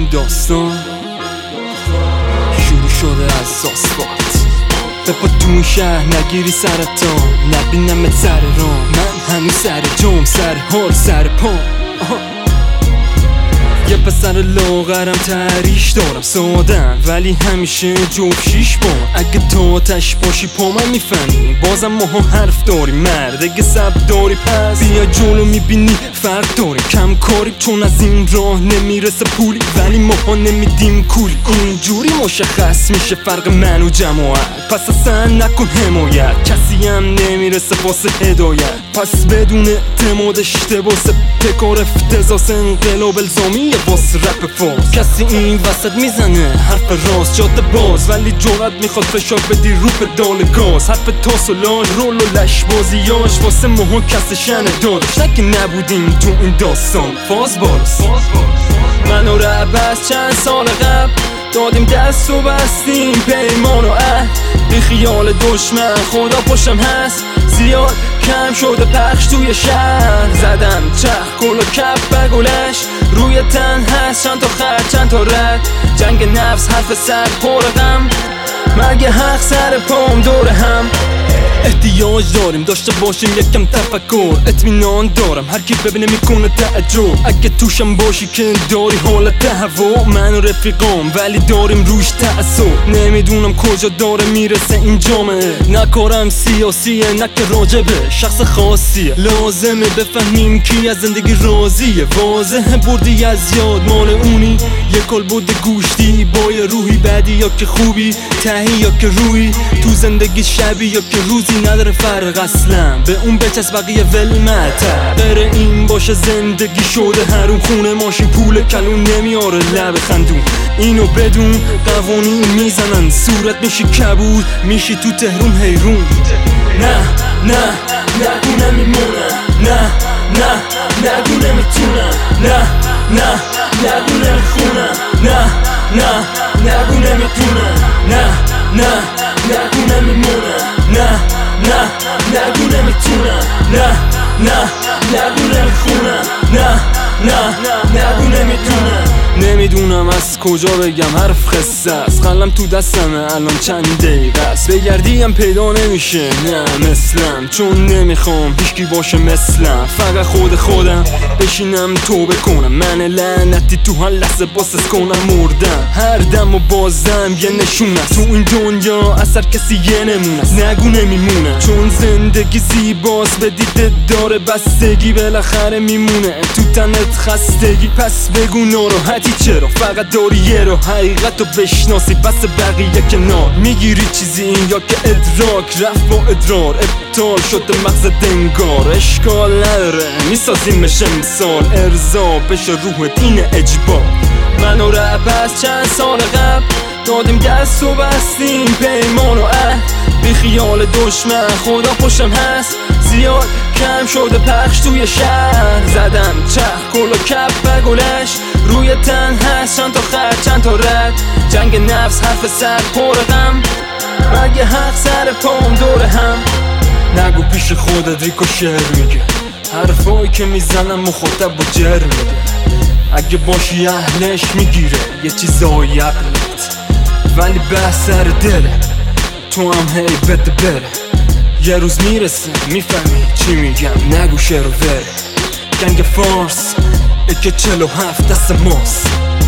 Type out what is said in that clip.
این داستان شروع شده از آسفالت. بپا تو این شهر نگیری سرطان، نبینمت سر رام، من هنوز سر جام، سر حال سر پام. یه پسر لاغرم تریش دارم سادم، ولی همیشه جفت شیش بام. اگه تو آتش باشی پا من میفهمی، بازم ماها حرف داریم مرد. اگه سب داری پس بیا جلو، میبینی فرق داریم. کم کاری چون از این راه نمیرسه پولی، ولی ماها نمیدیم کولی. اینجوری مشخص میشه فرق من و جماعت، پس اصلا نکن حمایت. کسی هم نمیرسه واسه هدایت، پس بدون اعتماد اشتباسه پکار افتضاس انقلاب الزامی واسه رپ فارس. کسی این وسط میزنه حرف راست جاده باز، ولی جرأت میخواد فشار بدی رو پدال گاز. حرف تاس و لاژ رول و لش بازیاش واسه ماها کس شنه داداش. نگه نبودیم تو این داستان فاز باز. من و رپ از چند سال قبل دادیم دست و بستیم پیمان و عهد. بی خیال دشمن خدا پشتم هست، زیاد کم شده پخش توی شهر. زدم چرخ گل و کپ بگلش روی تن هست، چند تا خط چند تا رد. جنگ نفس حرف سر پر غم، مگه حق سر پام دور هم. احتیاج داریم داشته باشیم یکم تفکر، اطمینان دارم هر کی ببینه میکنه تعجب. اگه توشم باشی که داری حالت هوا، من و رفیقام ولی داریم روش تعصب. نمیدونم کجا داره میرسه این جامعه، نه کارم سیاسیه نه که راجبه شخص خاصیه. لازمه بفهمیم کی از زندگی راضیه، واضحه بردی از یاد مال اونی. یه کل بوده گوشتی با یه روحی، بعدی یا که خوبی تهی یا که روی تو زندگی شبی یا که روزی نداره فرق اصلا. به اون بچست بقیه ولمتر بره این باشه زندگی شده هرون. خونه ماشین پول کلون نمیاره لب خندون. اینو بدون قوانین میزنن صورت میشی کبود، میشی تو تهرون حیرون. نه نه نگو نمیمونم، نه نه نگو نمیتونم، نه نه نگو نمیخونم، نه نه نگو نمیتونم، نه نه نگو نمیمونم، نه نه نگو نمیتونم، نه نه نگو نمیخونم، نه نه نگو نمیتونم. نمیدونم از کجا بگم حرف خسته است، قلم تو دستمه الان چند دقیقه است. بگردیم پیدا نمیشه نه مثلم، چون نمیخوام هیچکی باشه مثلم. فقط خودم بشینم توبه کنم، من لعنتی تو هر لحظه باسس کنم مردم. هر دم و بازم یه نشون است، تو این دنیا اثر کسی یه نمونه است. نگو نمیمونه چون زندگی زیباست، به دیده داره بستگی بالاخره میمونه تو تنت خستگی. پس بگو ناراحتی چرا، فقط داری یه رو حقیقت رو بشناسی بس بقیه کنار. میگیری چیزی این یا که ادراک رفت با ادرار، ابطال شده مغز دنگار. اشکال نداره میسازیمش امسال، ارضا بشه روحت این اجبار. من و رپ از چند سال قبل دادیم دست و بستیم پیمان و عهد. بی خیال دشمن خدا پشتم هست، زیاد کم شده پخش توی شهر. زدم چرخ گل و کپ بگلش روی تن هست، چند تا خط چند تا رد. جنگ نفس حرف سر پر غم، مگه حق سر پام دور هم. نگو پیش خودت ریکو شعر میگه، حرفایی که میزنم مخاطب و جر میده. اگه باشی اهلش میگیره یه چیزایی عقلت، ولی بحث سر دله تو هم هی بده بره. یه روز میرسه میفهمی چی میگم، نگو شعر و وره. گنگ فارس اکه 47 دست ماست.